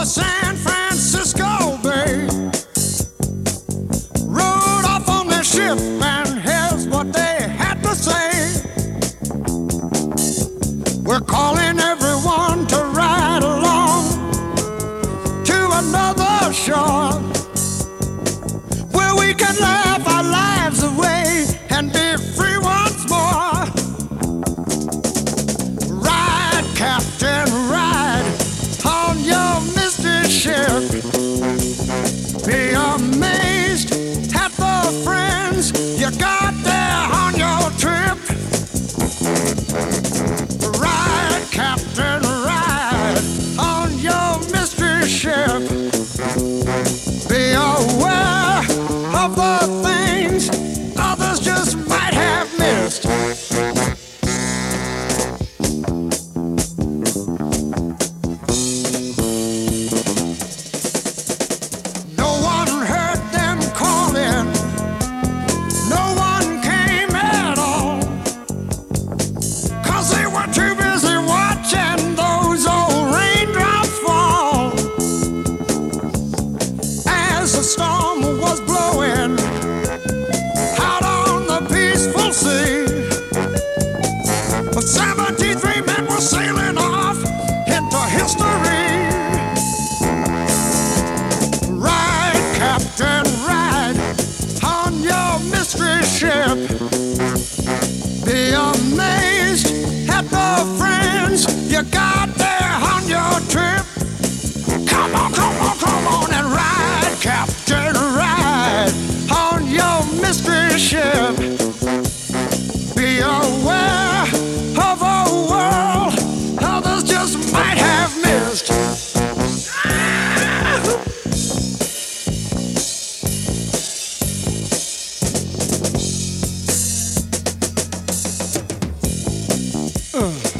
the San Francisco Bay. Rode off on their ship, and here's what they had to say. We're calling everyone to ride along to another shore, where we can laugh our lives away and be free once more. Ride, Captain, ride on your mystery ship. Be amazed at the friends you got there on your trip. Ride, Captain, ride on your mystery ship. Be aware of the things others just might have missed. No one heard them calling, no one came at all, 'cause they were too busy watching those old raindrops fall. As the storm was blowing out on the peaceful sea, 73 men were sailing off into history. Ride, Captain, ride on your mystery ship. Be amazed at the friends you got there on your trip. Come on, come on, come on and ride, Captain, ride on your mystery ship. Be aware of a world others just might have missed. Ah.